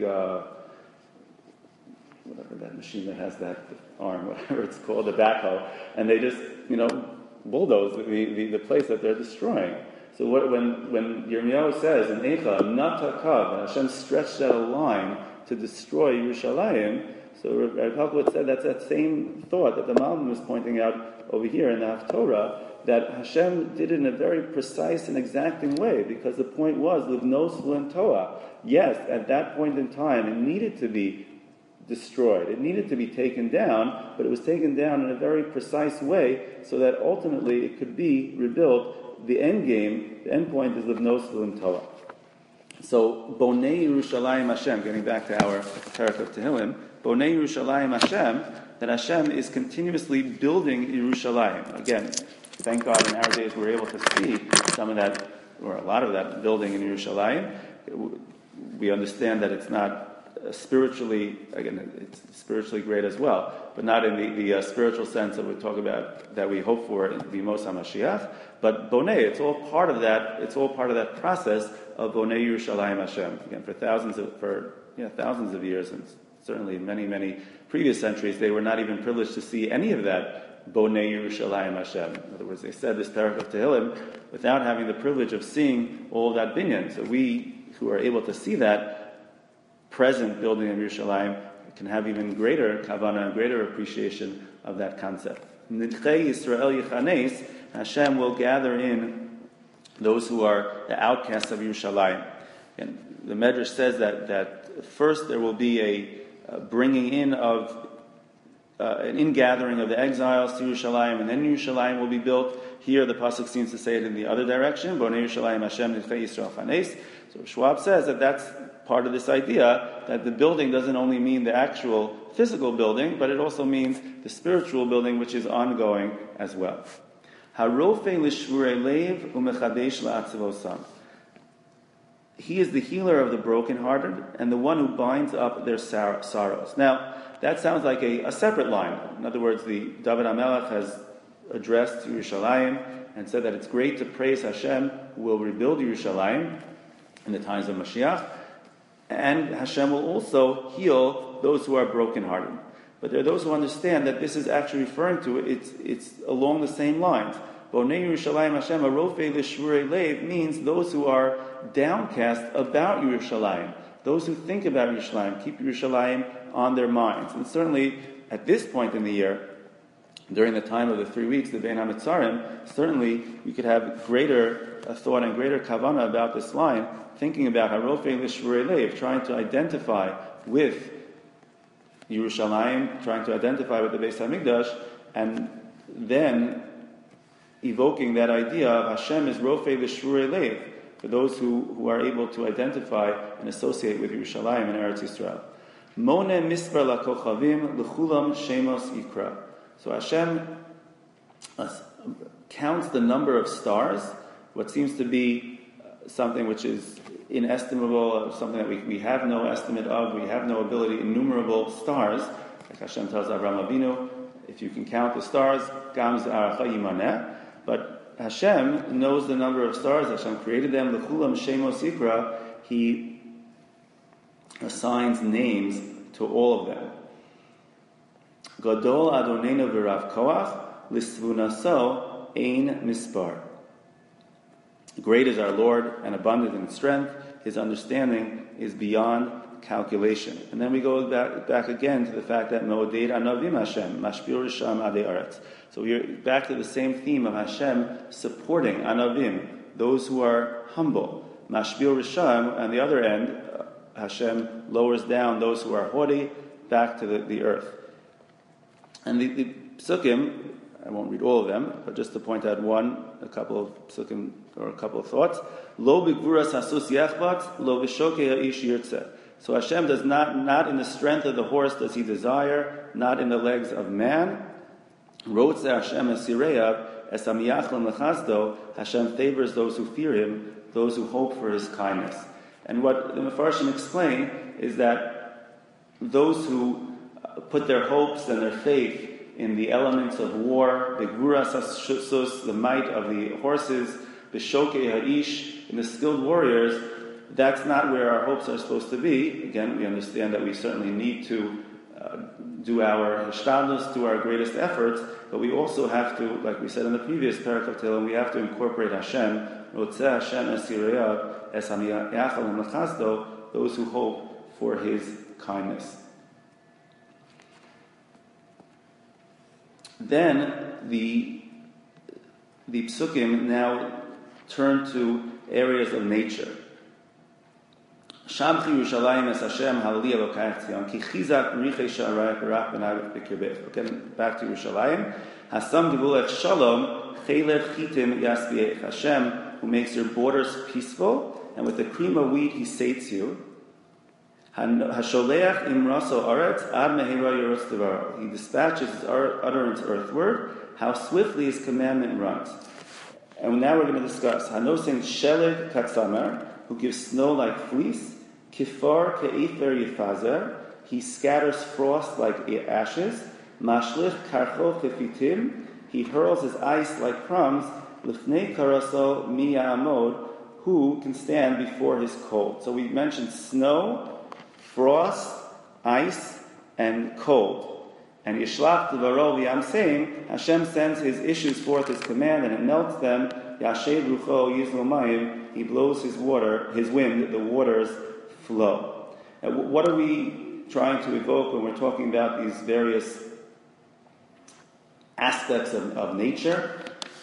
whatever that machine that has that arm, whatever it's called, the backhoe, and they just, bulldoze the place that they're destroying. So when Yirmiyahu says in Eicha, Nata Kav, and Hashem stretched out a line to destroy Yerushalayim, so Rabbi Palkowitz said that's that same thought that the Malbim was pointing out over here in the Haftorah, that Hashem did it in a very precise and exacting way, because the point was, Livnos Vilin Toa. Yes, at that point in time, it needed to be destroyed. It needed to be taken down, but it was taken down in a very precise way, so that ultimately it could be rebuilt. The end game, the end point is Livnos Vilin Toa. So, Bonei Yerushalayim Hashem, getting back to our parak of Tehillim, Bonei Yerushalayim Hashem, that Hashem is continuously building Yerushalayim. Again, thank God in our days we're able to see some of that, or a lot of that building in Yerushalayim. We understand that it's not spiritually, again, it's spiritually great as well, but not in the spiritual sense that we talk about, that we hope for in Bimos HaMashiach. But Bonei, it's all part of that process of Bonei Yerushalayim Hashem. Again, for thousands of years, and certainly many, many previous centuries, they were not even privileged to see any of that Bonei Yerushalayim Hashem. In other words, they said this parak of Tehillim without having the privilege of seeing all of that binyan. So we, who are able to see that present building of Yerushalayim, can have even greater kavanah and greater appreciation of that concept. Nidchei Yisrael Yechanes, Hashem will gather in those who are the outcasts of Yerushalayim. And the Medrash says that first there will be a bringing in of an ingathering of the exiles to Yerushalayim, and then Yerushalayim will be built. Here the pasuk seems to say it in the other direction. Bonei Yerushalayim Hashem Nidchei Yisrael Chanes. So Schwab says that that's part of this idea that the building doesn't only mean the actual physical building, but it also means the spiritual building, which is ongoing as well. Harofei l'shvurei leiv u'mechadesh la'atzivosam. He is the healer of the brokenhearted and the one who binds up their sorrows. Now, that sounds like a separate line. In other words, the David HaMelech has addressed Yerushalayim and said that it's great to praise Hashem who will rebuild Yerushalayim in the times of Mashiach, and Hashem will also heal those who are brokenhearted. But there are those who understand that this is actually referring to it's along the same lines. Bonei Yerushalayim Hashem Arofei L'Shvurei Leiv means those who are downcast about Yerushalayim, those who think about Yerushalayim, keep Yerushalayim on their minds. And certainly at this point in the year, during the time of the 3 weeks, the Bein HaMetzarim, certainly we could have greater thought and greater kavanah about this line, thinking about Harofei L'Shvurei Leiv, trying to identify with Yerushalayim, trying to identify with the Beis HaMikdash, and then evoking that idea of Hashem is Rofei L'Shvurei Leiv, for those who are able to identify and associate with Yerushalayim and Eretz Yisrael. Mone Misper LaKochavim L'Chulam Shemos Yikra. So Hashem counts the number of stars, what seems to be something which is inestimable, something that we have no estimate of, we have no ability, innumerable stars. Like Hashem tells Avraham Avinu, if you can count the stars, Gam Z'aracha Yimaneh. But Hashem knows the number of stars. Hashem created them. L'chulam Shemos Yikra. He assigns names to all of them. Gadol Adonenu v'Rav Koach L'Svunaso Ein Mispar. Great is our Lord and abundant in strength. His understanding is beyond calculation. And then we go back again to the fact that Me'oded Anavim Hashem Mashpil Risham Adei Aretz. So we're back to the same theme of Hashem supporting Anavim, those who are humble. Mashpil Risham, on the other end, Hashem lowers down those who are haughty back to the earth. And the Psukim, I won't read all of them, but just to point out a couple of psukim or a couple of thoughts. Lo b'gvuras hasus yechbat, lo b'shokei ha'ish yirtzeh. So Hashem does not in the strength of the horse does He desire, not in the legs of man. Rotze Hashem esireyav es amiyachlam lechazdo. Hashem favors those who fear Him, those who hope for His kindness. And what the Mefarshim explain is that those who put their hopes and their faith in the elements of war, the gvuras hasus, the might of the horses, the shokei ha'ish, in the skilled warriors, that's not where our hopes are supposed to be. Again, we understand that we certainly need to do our hishtadlus, do our greatest efforts, but we also have to, like we said in the previous parak of Tehillim, we have to incorporate Hashem, Rotzeh Hashem esireyav es hamiyachal lechazdo, those who hope for His kindness. Then the psukim now turn to areas of nature. Shamchi Yerushalayim es Hashem Halali Elokai Tzion Ki Chizak Richei Sha'arayach Barach B'nai B'kirbeich. Again, back to Yerushalayim. Hasam Givulech Shalom Chelev Chitim Yasbiech. Hashem, who makes your borders peaceful, and with the cream of wheat He sates you. Hasholeach Imraso Aretz Ad Mehera Yorotz Devaro. He dispatches His utterance earthward. How swiftly His commandment runs. And now we're going to discuss Hanosin Sheleg Katzamer, who gives snow like fleece. Kifar ke'efer yifazer, He scatters frost like ashes. Mashlich karcho chefitim, He hurls His ice like crumbs. Lifnei karaso mi ya'amod, who can stand before His cold. So we mentioned snow, frost, ice, and cold. And Yishlach Devaro v'yamseim, Hashem sends His issues forth His command, and it melts them. Yashed rucho yizlo mayim, He blows His wind, the waters flow. And what are we trying to evoke when we're talking about these various aspects of nature?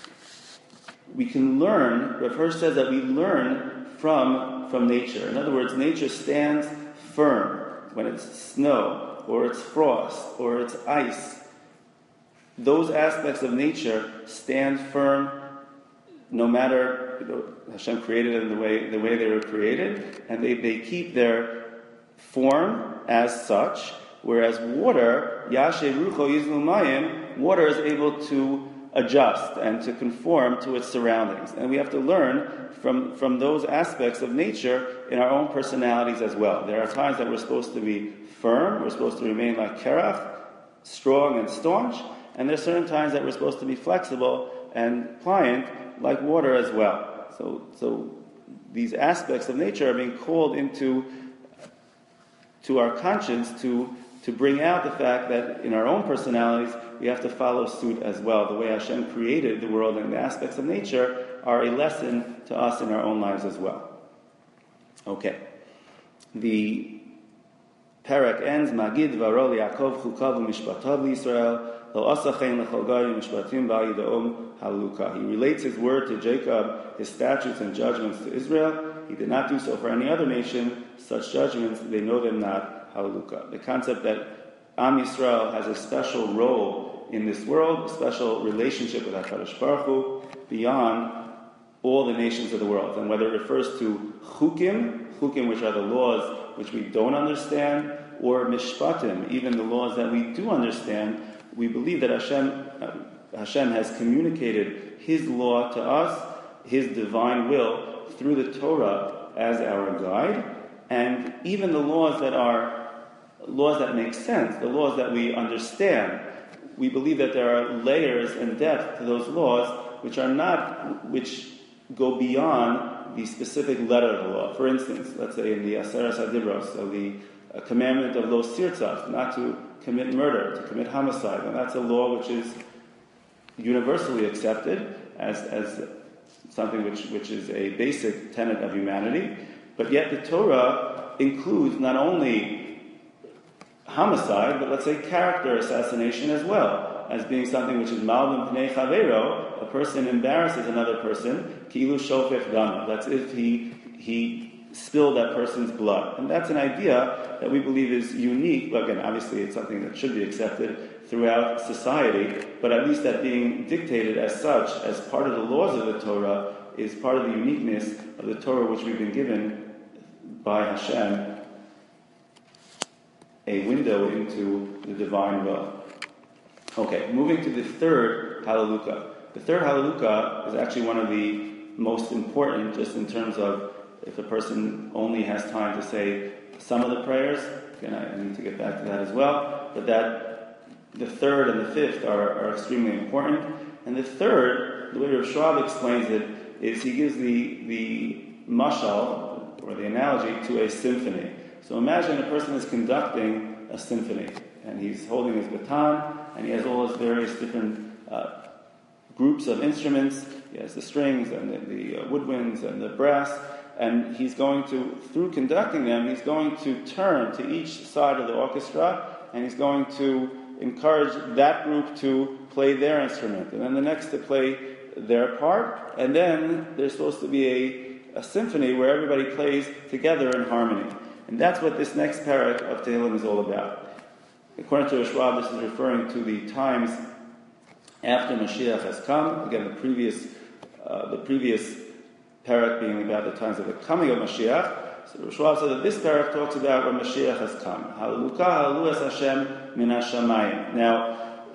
We can learn, Rav Hirsch says that we learn from nature. In other words, nature stands firm when it's snow, or it's frost, or it's ice. Those aspects of nature stand firm no matter, Hashem created them the way they were created, and they keep their form as such, whereas water, Yashe Rucho Yizlu Mayim, water is able to adjust and to conform to its surroundings. And we have to learn from those aspects of nature in our own personalities as well. There are times that we're supposed to be firm, we're supposed to remain like Kerach, strong and staunch, and there are certain times that we're supposed to be flexible and pliant like water as well. So these aspects of nature are being called into our conscience to bring out the fact that in our own personalities we have to follow suit as well. The way Hashem created the world and the aspects of nature are a lesson to us in our own lives as well. Okay. The parak ends, Magid varo Yaakov chukav u'mishpatav liYisrael lo asachein lechol goyim mishpatim ba'yidaom haluka. He relates His word to Jacob, His statutes and judgments to Israel. He did not do so for any other nation. Such judgments, they know them not, haluka. The concept that Am Yisrael has a special role in this world, a special relationship with HaKadosh Baruch Hu, beyond all the nations of the world. And whether it refers to chukim which are the laws which we don't understand, or mishpatim, even the laws that we do understand, we believe that Hashem has communicated His law to us, His divine will, through the Torah as our guide, and even the laws that make sense, the laws that we understand. We believe that there are layers and depth to those laws which go beyond the specific letter of the law. For instance, let's say in the Aseres HaDibros, so the commandment of lo sirtzach, not to commit murder, to commit homicide, and that's a law which is universally accepted as something which is a basic tenet of humanity. But yet the Torah includes not only homicide, but let's say character assassination as well, as being something which is malvin pnei chavero, a person embarrasses another person, kilu shofech dam, that's if he spilled that person's blood. And that's an idea that we believe is unique. Well, again, obviously it's something that should be accepted throughout society, but at least that being dictated as such, as part of the laws of the Torah, is part of the uniqueness of the Torah which we've been given by Hashem, a window into the divine will. Okay, moving to the third Hallelujah. The third Hallelujah is actually one of the most important, just in terms of if a person only has time to say some of the prayers. Again, I need to get back to that as well, but that the third and the fifth are extremely important. And the third, the way Rav Schwab explains it, is he gives the mashal, or the analogy, to a symphony. So imagine a person is conducting a symphony, and he's holding his baton, and he has all his various different groups of instruments. He has the strings, and the woodwinds, and the brass, and he's going to, through conducting them, he's going to turn to each side of the orchestra, and he's going to encourage that group to play their instrument, and then the next to play their part, and then there's supposed to be a symphony where everybody plays together in harmony. And that's what this next parak of Tehillim is all about. According to Schwab, this is referring to the times after Mashiach has come. Again, the previous parak being about the times of the coming of Mashiach. So Schwab said that this parak talks about when Mashiach has come. Hallelujah, hallelujah Hashem min hashamayim. Now,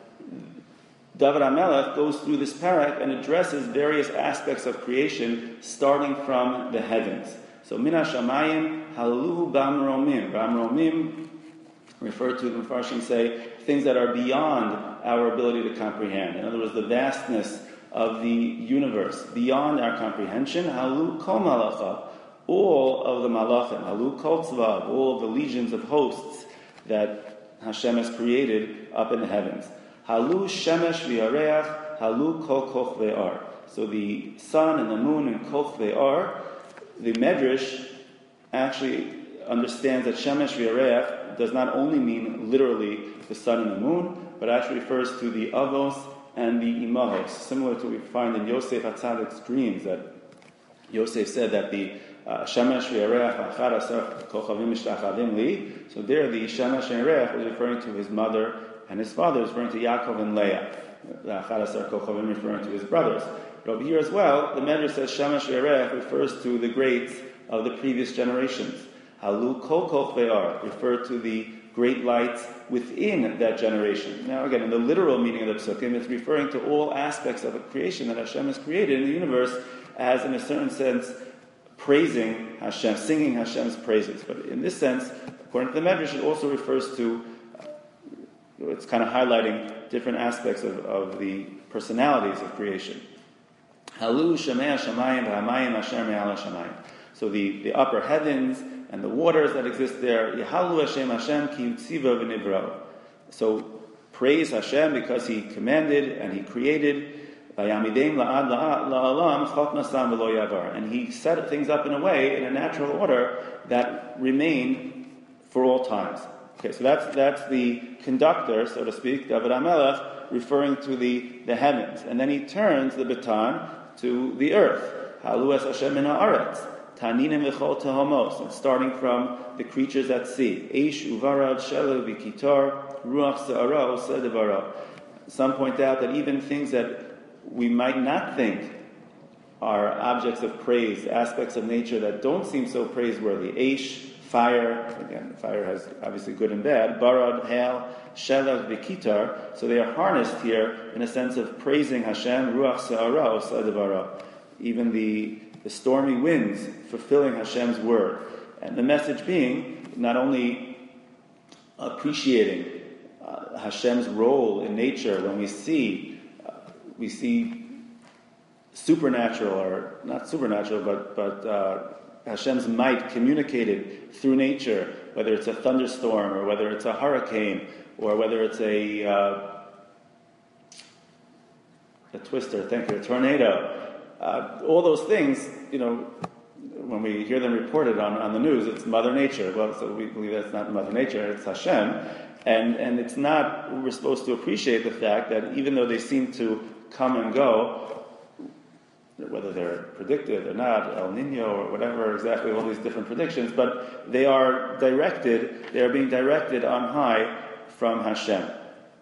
David HaMelech goes through this parak and addresses various aspects of creation, starting from the heavens. So min hashamayim, hallelu b'amromim. B'amromim, referred to, the Mepharshim say, things that are beyond our ability to comprehend. In other words, the vastness of the universe, beyond our comprehension. Hallelu kol malacha, all of the malachim. Hallelu kol tzvav, all of the legions of hosts that Hashem has created up in the heavens. Halu shemesh v'yareach, halu kol koch ve'ar. So the sun and the moon and koch ve'ar, the Medrash actually understands that shemesh v'yareach does not only mean literally the sun and the moon, but actually refers to the avos and the imahos, similar to what we find in Yosef HaTzadik's dreams, that Yosef said that the shemesh v'yareach achar asar kochavim mishtachavim li. So there the shemesh v'yareach was referring to his mother and his father, referring to Yaakov and Leah. The achar asar kochavim referring to his brothers. But over here as well, the Medrash says shemesh v'yareach refers to the greats of the previous generations. Halu kol koch ve'ar referred to the great lights within that generation. Now again, in the literal meaning of the Psukim, it's referring to all aspects of a creation that Hashem has created in the universe as, in a certain sense, praising Hashem, singing Hashem's praises. But in this sense, according to the Medrash, it also refers to, it's kind of highlighting different aspects of the personalities of creation. Halu shemei hashamayim v'hamayim asher me'al hashamayim. So the upper heavens and the waters that exist there. Yehalu Hashem Hashem ki yutziva v'nivro. So praise Hashem because He commanded and He created. Vayamidem la'ad la'alam chok nasam v'lo yavar. And He set things up in a way, in a natural order, that remain for all times. Okay, so that's the conductor, so to speak, David HaMelech, referring to the heavens. And then he turns the baton to the earth. Halu es Hashem min ha'aretz. Taninim v'chol tehomos, and starting from the creatures at sea. Eish uvarad shelu v'kitar ruach se'ara oseh devara. Some point out that even things that we might not think are objects of praise, aspects of nature that don't seem so praiseworthy. Eish, fire, again, fire has obviously good and bad. Barad, hail, shelav v'kitar. So they are harnessed here in a sense of praising Hashem. Ruach se'ara oseh devara. Even the stormy winds fulfilling Hashem's word. And the message being not only appreciating Hashem's role in nature when we see supernatural, or not supernatural, but Hashem's might communicated through nature, whether it's a thunderstorm, or whether it's a hurricane, or whether it's a twister, a tornado. All those things, when we hear them reported on the news, it's Mother Nature. Well, so we believe that's not Mother Nature, it's Hashem. And it's not, we're supposed to appreciate the fact that even though they seem to come and go, whether they're predicted or not, El Nino or whatever, exactly all these different predictions, but they are being directed on high from Hashem.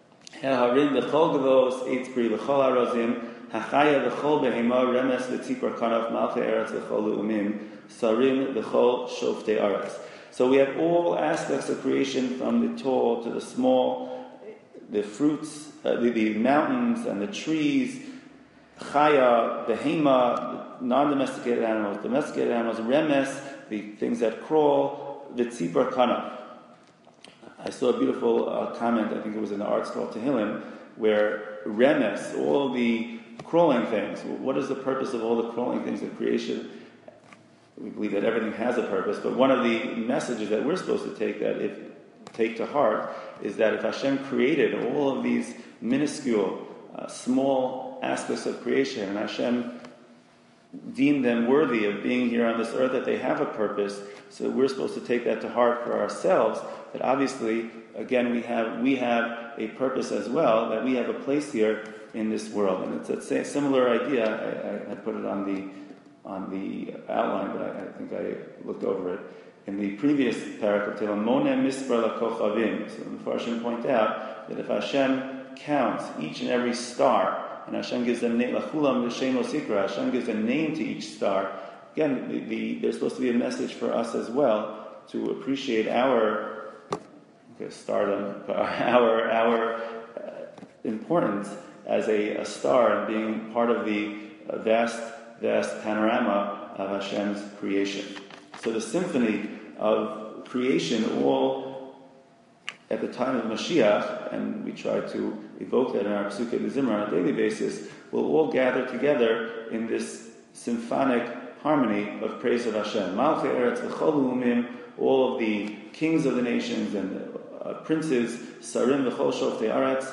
El harim v'chol gavos, eitz bri v'chol harazim, hachaya v'chol behema, remes v'tzipor kanaf, malchei eretz v'chol lu'umim, sarim v'chol shoftei aretz. So we have all aspects of creation, from the tall to the small, the fruits, the mountains and the trees, chaya, behema, non-domesticated animals, domesticated animals, remes, the things that crawl, the tzipor kanaf. I saw a beautiful comment, I think it was in the art scroll Tehillim, where remes, all the crawling things, what is the purpose of all the crawling things of creation? We believe that everything has a purpose, but one of the messages that we're supposed to take to heart is that if Hashem created all of these minuscule, small aspects of creation, and Hashem deemed them worthy of being here on this earth, that they have a purpose, so we're supposed to take that to heart for ourselves, that obviously, again, we have a purpose as well, that we have a place here in this world. And it's a similar idea. I put it on the outline, but I think I looked over it. In the previous parak of Tehillim, Moneh Mispar LaKochavim. So the Mepharshim point out that if Hashem counts each and every star, and Hashem gives them name, Lachulam L'Shem L'Sikra, Hashem gives a name to each star. Again, there's supposed to be a message for us as well to appreciate our stardom, our importance as a star and being part of the vast panorama of Hashem's creation. So the symphony of creation, all at the time of Mashiach, and we try to evoke that in our Pesukei D'Zimra on a daily basis, will all gather together in this symphonic harmony of praise of Hashem. Malchei Eretz v'chol lu'umim, all of the kings of the nations and princes, sarim v'chol shoftei aretz,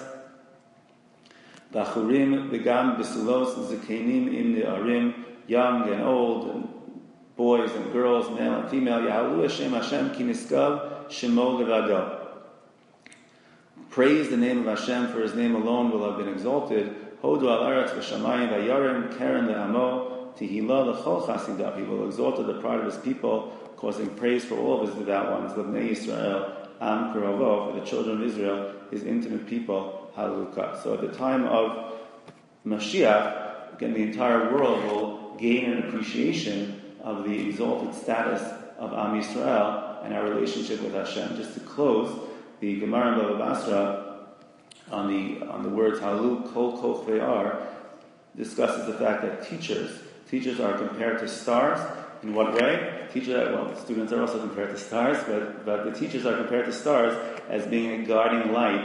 Bachurim v'gam b'sulos zekenim im ne'arim, young and old, and boys and girls, male and female, Yahalu Hashem ki niskav shemo levado. Praise the name of Hashem, for His name alone will have been exalted. Hodu al aretz v'shamayim v'yarim keren le'amo tihila l'chol chasidav. He will exalt the pride of His people, causing praise for all of His devout ones. L'bnei Yisrael am karovo, for the children of Israel, His intimate people. Hallelujah. So at the time of Mashiach, again, the entire world will gain an appreciation of the exalted status of Am Yisrael and our relationship with Hashem. Just to close, the Gemara in Bava Basra on the words Halu Kol Koch Ve'ar discusses the fact that teachers are compared to stars. In what way? Students are also compared to stars, but the teachers are compared to stars as being a guiding light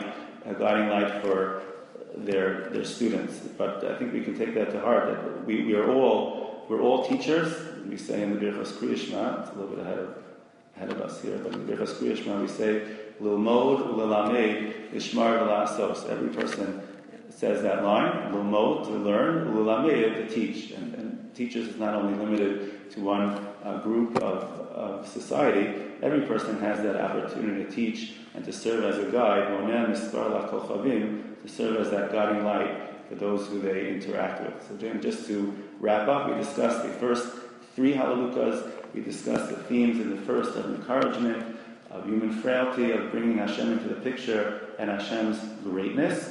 for their students. But I think we can take that to heart, that we're all teachers. We say in the Birchas Kriya Shema, it's a little bit ahead of us here, but in the Birchas Kriya Shema we say L'lmod u'lelamed l'shmar v'la'asos. Every person says that line, L'lmod, to learn, u'lelamed, to teach. And teachers is not only limited to one group of society. Every person has that opportunity to teach and to serve as a guide, Moneh Mispar LaKochavim, to serve as that guiding light for those who they interact with. So just to wrap up, we discussed the first 3 Halalukas. We discussed the themes in the first of encouragement, of human frailty, of bringing Hashem into the picture, and Hashem's greatness.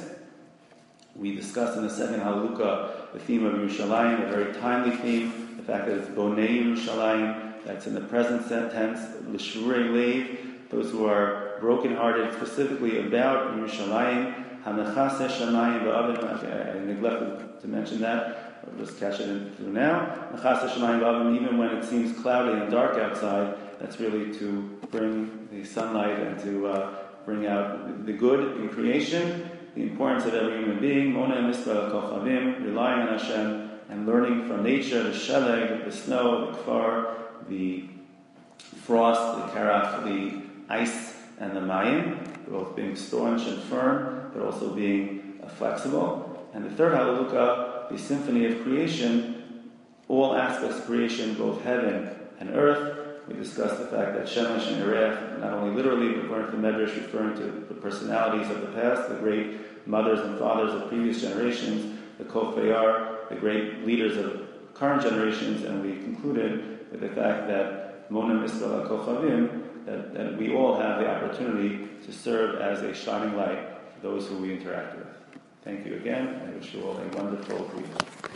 We discussed in the second Halaluka the theme of Yerushalayim, a very timely theme, the fact that it's Bonei Yerushalayim, that's in the present tense, L'shurei leiv, those who are brokenhearted, specifically about Yerushalayim, Hamechaseh Shamayim v'avim. I neglected to mention that. I'll just catch it through now. Hamechaseh Shamayim v'avim, even when it seems cloudy and dark outside, that's really to bring the sunlight and to bring out the good in creation, the importance of every human being, Moneh Mispar LaKochavim, relying on Hashem and learning from nature, the sheleg, the snow, the kfar, the frost, the karaf, the ice, and the mayim, both being staunch and firm, but also being flexible. And the third Halaluka, the symphony of creation, all aspects of creation, both heaven and earth. We discussed the fact that Shemesh and Erech, not only literally, but according to the Medrash, referring to the personalities of the past, the great mothers and fathers of previous generations, the Koch Ve'ar, the great leaders of current generations, and we concluded with the fact that Moneh Mispar LaKochavim, that we all have the opportunity to serve as a shining light those who we interact with. Thank you again. I wish you all a wonderful week.